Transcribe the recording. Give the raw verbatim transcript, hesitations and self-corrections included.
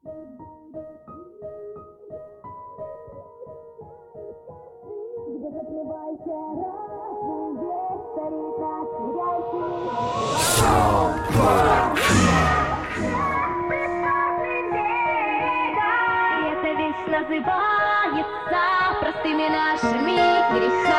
Где затмевайся разум, весь старик наш сияющий. И эта вещь называется простыми нашими грехами.